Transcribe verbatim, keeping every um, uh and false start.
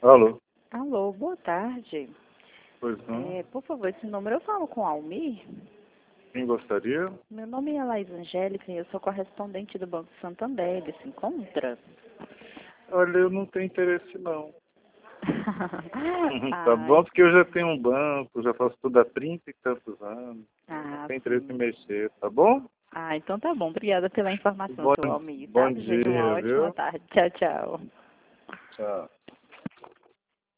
Alô? Alô, boa tarde. Pois não. É, por favor, esse número eu falo com Almir. Quem gostaria? Meu nome é Laís Angélica e eu sou correspondente do Banco Santander. Ele se encontra? Olha, eu não tenho interesse não. Tá bom? Ai, Porque eu já tenho um banco, já faço tudo há trinta e tantos anos. Não ah, tenho interesse em sim. mexer, tá bom? Ah, então tá bom. Obrigada pela informação, Bom, seu Almir, tá? bom Desejo uma dia, ótima viu? tarde. Tchau, tchau. Tchau.